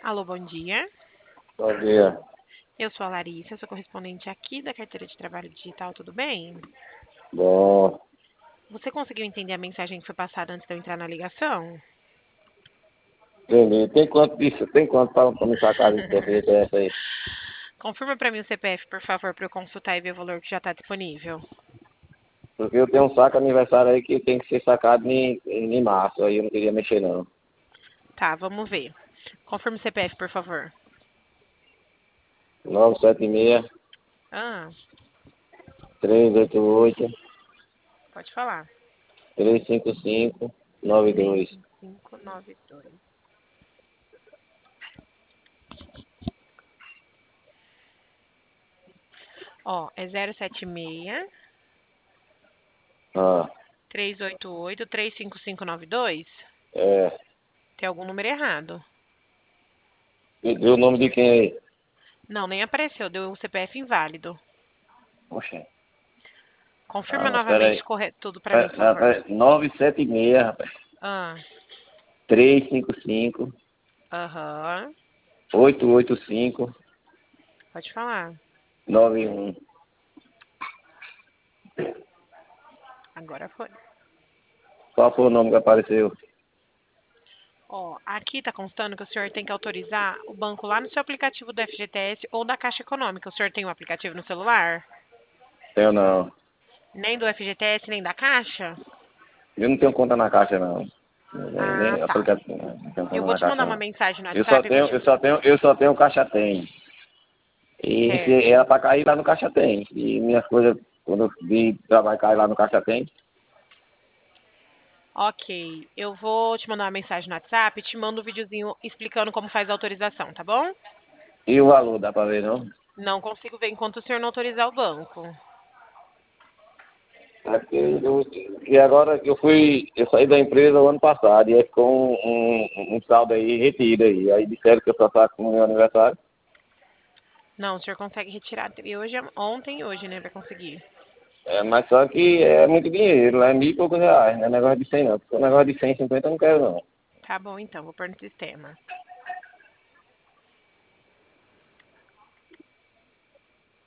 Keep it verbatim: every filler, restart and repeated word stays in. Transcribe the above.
Alô, bom dia. Bom dia. Eu sou a Larissa, sou correspondente aqui da carteira de trabalho digital, tudo bem? Bom, Você conseguiu entender a mensagem que foi passada antes de eu entrar na ligação? entendi. Tem quanto disso? Tem quanto para me sacar desse F G T S aí? Confirma para mim o C P F, por favor, para eu consultar e ver o valor que já está disponível. Porque eu tenho um saco aniversário aí que tem que ser sacado em, em março. Aí eu não queria mexer, não. Tá, vamos ver. Confirma o C P F, por favor. nove sete seis, Ah, três oito oito, pode falar. três cinco cinco, nove três dois. cinco cinco nove dois. Ó, é zero sete seis, Ah, três oito oito, três cinco cinco nove dois. é. Tem algum número errado. E deu o nome de quem aí? Não, nem apareceu, deu o C P F inválido. Poxa. Ah, Confirma mas peraí. novamente correto tudo para mim, Pera- por ah, favor. peraí. nove sete seis, rapaz. Ah, três cinco cinco, aham. oito oito cinco, Pode falar. nove um. Agora foi. Qual foi o nome que apareceu? Ó, aqui tá constando que o senhor tem que autorizar o banco lá no seu aplicativo do F G T S ou da Caixa Econômica. O senhor tem um aplicativo no celular? Eu não. Nem do F G T S, nem da Caixa? Eu não tenho conta na caixa, não. Nem, Ah, nem tá. aplicativo, não. Não tenho Eu conta vou na te caixa, mandar uma não. mensagem no Eu só WhatsApp tenho, pedindo. eu só tenho, eu só tenho caixa tem. E esse Certo. era pra cair lá no caixa tem. E minhas coisas, quando eu vi trabalho cair lá no caixa tem. Ok. Eu vou te mandar uma mensagem no WhatsApp e te mando um videozinho explicando como faz a autorização, tá bom? E o valor, dá pra ver, não? Não consigo ver enquanto o senhor não autorizar o banco. Aqui, eu, e agora eu fui, eu saí da empresa o ano passado e aí ficou um, um, um saldo aí retido aí. Aí disseram que eu só saco no meu aniversário. Não, o senhor consegue retirar e hoje, ontem e hoje, né? Vai conseguir. É, mas só que é muito dinheiro, lá é mil e poucos reais, não é negócio de cem não. Porque o negócio de cem e cinquenta eu não quero não. Tá bom, então, vou pôr no sistema.